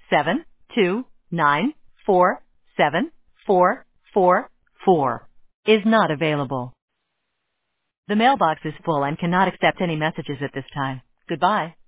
729474444 is not available. The mailbox is full and cannot accept any messages at this time. Goodbye.